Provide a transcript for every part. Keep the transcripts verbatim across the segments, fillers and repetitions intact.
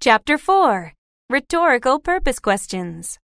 Chapter four. Rhetorical Purpose Questions.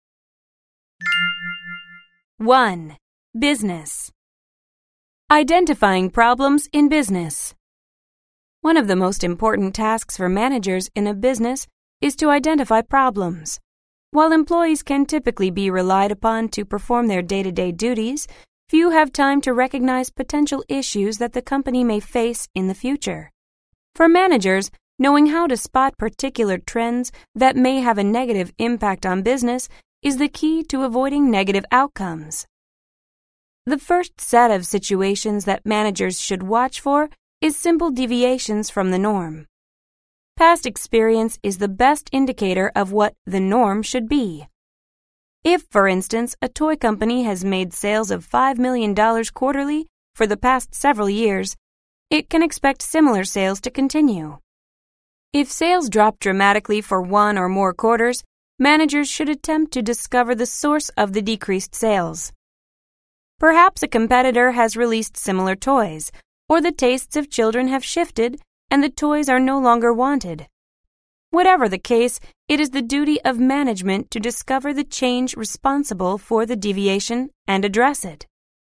one. Business. Identifying problems in business. One of the most important tasks for managers in a business is to identify problems. While employees can typically be relied upon to perform their day-to-day duties, few have time to recognize potential issues that the company may face in the future. For managers, knowing how to spot particular trends that may have a negative impact on business is the key to avoiding negative outcomes. The first set of situations that managers should watch for is simple deviations from the norm. Past experience is the best indicator of what the norm should be. If, for instance, a toy company has made sales of five million dollars quarterly for the past several years, it can expect similar sales to continue. If sales drop dramatically for one or more quarters, managers should attempt to discover the source of the decreased sales. Perhaps a competitor has released similar toys, or the tastes of children have shifted and the toys are no longer wanted. Whatever the case, it is the duty of management to discover the change responsible for the deviation and address it.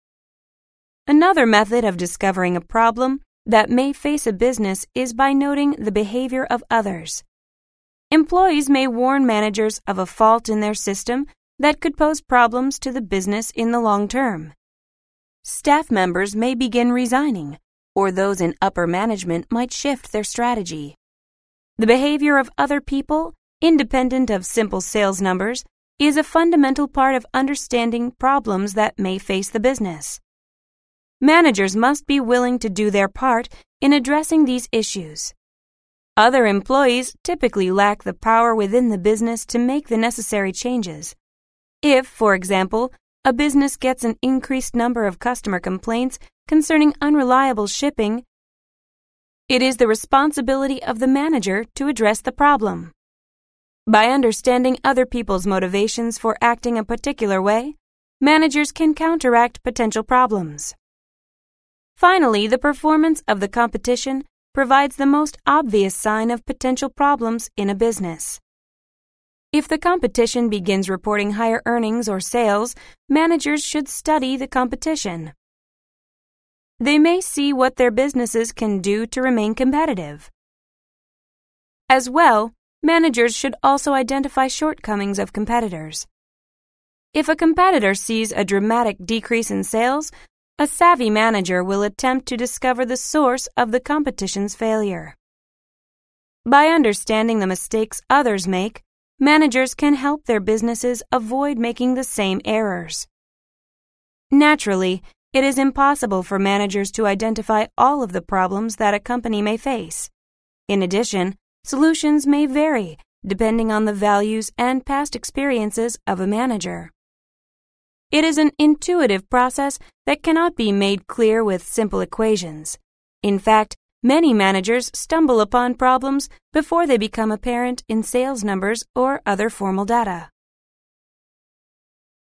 Another method of discovering a problem that may face a business is by noting the behavior of others. Employees may warn managers of a fault in their system that could pose problems to the business in the long term. Staff members may begin resigning, or those in upper management might shift their strategy. The behavior of other people, independent of simple sales numbers, is a fundamental part of understanding problems that may face the business. Managers must be willing to do their part in addressing these issues. Other employees typically lack the power within the business to make the necessary changes. If, for example, a business gets an increased number of customer complaints concerning unreliable shipping, it is the responsibility of the manager to address the problem. By understanding other people's motivations for acting a particular way, managers can counteract potential problems. Finally, the performance of the competition provides the most obvious sign of potential problems in a business. If the competition begins reporting higher earnings or sales, managers should study the competition. They may see what their businesses can do to remain competitive. As well, managers should also identify shortcomings of competitors. If a competitor sees a dramatic decrease in sales, a savvy manager will attempt to discover the source of the competition's failure. By understanding the mistakes others make, managers can help their businesses avoid making the same errors. Naturally, it is impossible for managers to identify all of the problems that a company may face. In addition, solutions may vary depending on the values and past experiences of a manager. It is an intuitive process that cannot be made clear with simple equations. In fact, many managers stumble upon problems before they become apparent in sales numbers or other formal data.